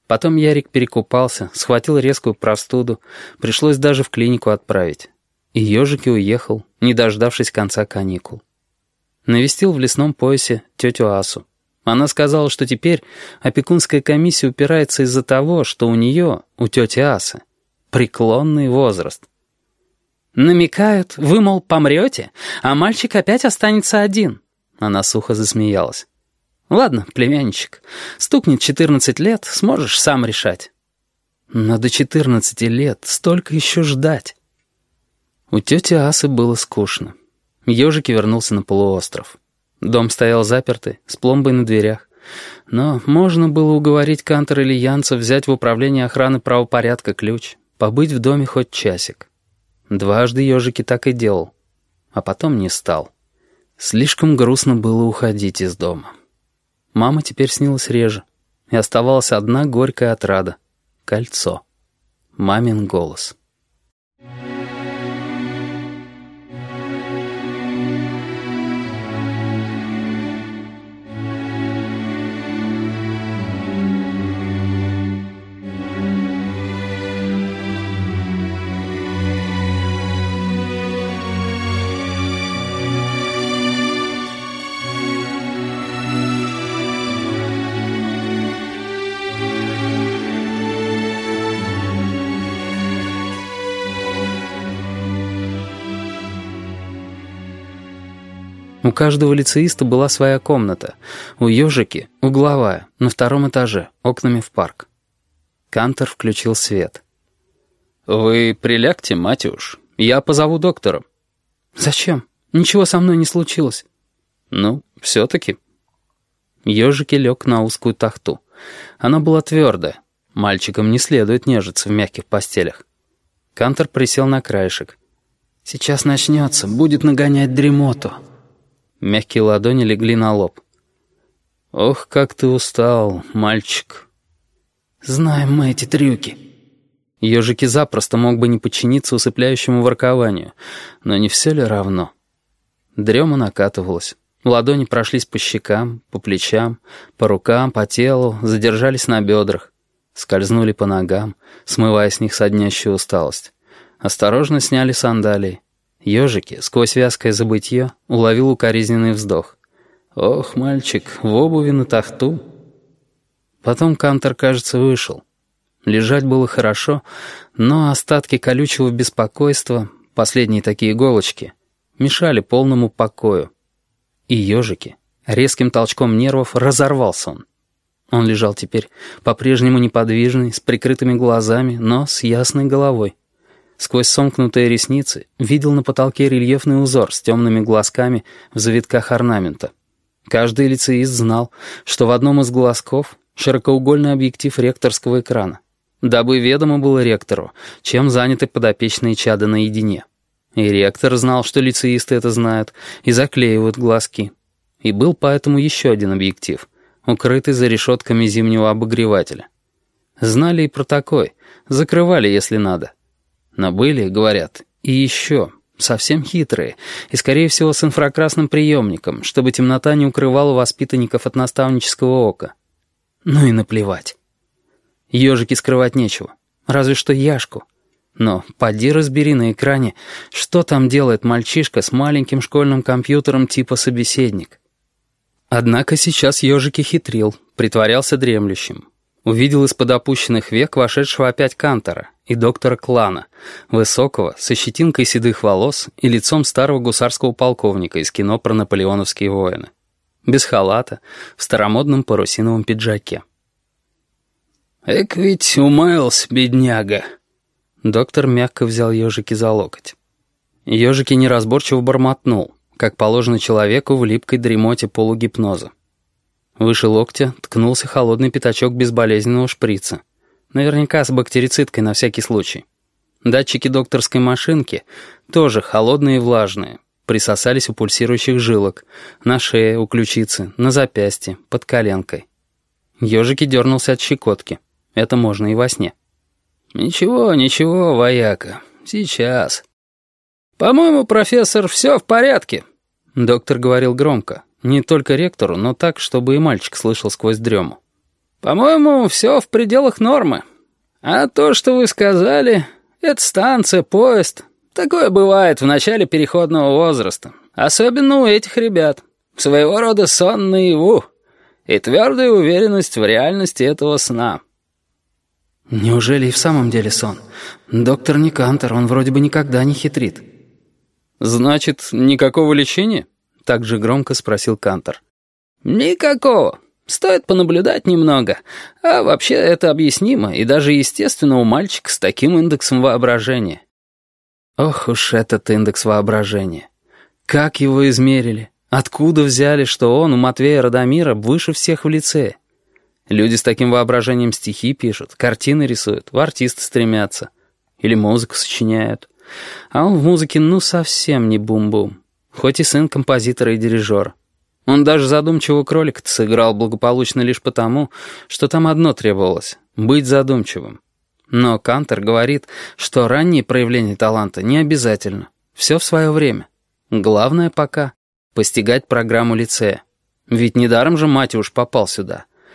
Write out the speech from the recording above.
Потом Ярик перекупался, схватил резкую простуду, пришлось даже в клинику отправить. И Ёжики уехал, не дождавшись конца каникул. Навестил в лесном поясе тетю Асу. Она сказала, что теперь опекунская комиссия упирается из-за того, что у нее, у тети Асы, преклонный возраст. «Намекают, вы, мол, помрете, а мальчик опять останется один». Она сухо засмеялась. «Ладно, племянничек, стукнет 14 лет, сможешь сам решать». Но до 14 лет столько еще ждать. У тети Асы было скучно. Ёжики вернулся на полуостров. Дом стоял запертый, с пломбой на дверях. Но можно было уговорить Кантора или Янца взять в управление охраны правопорядка ключ, побыть в доме хоть часик. Дважды Ёжики так и делал, а потом не стал. Слишком грустно было уходить из дома. Мама теперь снилась реже, и оставалась одна горькая отрада — кольцо. Мамин голос. У каждого лицеиста была своя комната. У Ёжики — угловая, на 2-м этаже, окнами в парк. Кантор включил свет. «Вы прилягте, Матюш. Я позову доктора». «Зачем? Ничего со мной не случилось». «Ну, все-таки». Ёжики лег на узкую тахту. Она была твердая. Мальчикам не следует нежиться в мягких постелях. Кантор присел на краешек. «Сейчас начнется, будет нагонять дремоту». Мягкие ладони легли на лоб. «Ох, как ты устал, мальчик». «Знаем мы эти трюки». Ёжики запросто мог бы не подчиниться усыпляющему воркованию, но не все ли равно? Дрема накатывалась. Ладони прошлись по щекам, по плечам, по рукам, по телу, задержались на бедрах. Скользнули по ногам, смывая с них соднящую усталость. Осторожно сняли сандалии. Ёжики, сквозь вязкое забытье, уловил укоризненный вздох. «Ох, мальчик, в обуви на тахту». Потом Кантор, кажется, вышел. Лежать было хорошо, но остатки колючего беспокойства, последние такие иголочки, мешали полному покою. И Ёжики, резким толчком нервов, разорвал сон. Он лежал теперь, по-прежнему неподвижный, с прикрытыми глазами, но с ясной головой. Сквозь сомкнутые ресницы видел на потолке рельефный узор с темными глазками в завитках орнамента. Каждый лицеист знал, что в одном из глазков широкоугольный объектив ректорского экрана, дабы ведомо было ректору, чем заняты подопечные чада наедине. И ректор знал, что лицеисты это знают, и заклеивают глазки. И был поэтому еще один объектив, укрытый за решетками зимнего обогревателя. Знали и про такой, закрывали, если надо. Но были, говорят, и еще, совсем хитрые, и, скорее всего, с инфракрасным приемником, чтобы темнота не укрывала воспитанников от наставнического ока. Ну и наплевать. Ёжики скрывать нечего, разве что Яшку. Но поди разбери на экране, что там делает мальчишка с маленьким школьным компьютером типа собеседник. Однако сейчас Ёжики хитрил, притворялся дремлющим. Увидел из-под опущенных век вошедшего опять Кантора и доктора Клана, высокого, со щетинкой седых волос и лицом старого гусарского полковника из кино про наполеоновские войны. Без халата, в старомодном парусиновом пиджаке. «Эк ведь умаялся, бедняга!» Доктор мягко взял Ёжики за локоть. Ёжики неразборчиво бормотнул, как положено человеку в липкой дремоте полугипноза. Выше локтя ткнулся холодный пятачок безболезненного шприца. Наверняка с бактерицидкой на всякий случай. Датчики докторской машинки, тоже холодные и влажные, присосались у пульсирующих жилок, на шее, у ключицы, на запястье, под коленкой. Ёжики дернулся от щекотки. Это можно и во сне. «Ничего, ничего, вояка, сейчас. По-моему, профессор, все в порядке». Доктор говорил громко. Не только ректору, но так, чтобы и мальчик слышал сквозь дрему. По-моему, все в пределах нормы. А то, что вы сказали, это станция, поезд. Такое бывает в начале переходного возраста. Особенно у этих ребят. Своего рода сон наяву. И твердая уверенность в реальности этого сна. Неужели и в самом деле сон? Доктор не Кантер, он вроде бы никогда не хитрит. Значит, никакого лечения? Так же громко спросил Кантер. Никакого. Стоит понаблюдать немного. А вообще это объяснимо и даже естественно у мальчика с таким индексом воображения. Ох уж этот индекс воображения. Как его измерили? Откуда взяли, что он у Матвея Радомира выше всех в лицее? Люди с таким воображением стихи пишут, картины рисуют, в артисты стремятся. Или музыку сочиняют. А он в музыке ну совсем не бум-бум. Хоть и сын композитора и дирижера. Он даже задумчивого кролика-то сыграл благополучно лишь потому, что там одно требовалось — быть задумчивым. Но Кантер говорит, что ранние проявления таланта не обязательно. Все в свое время. Главное пока — постигать программу лицея. Ведь недаром же Матюш попал сюда.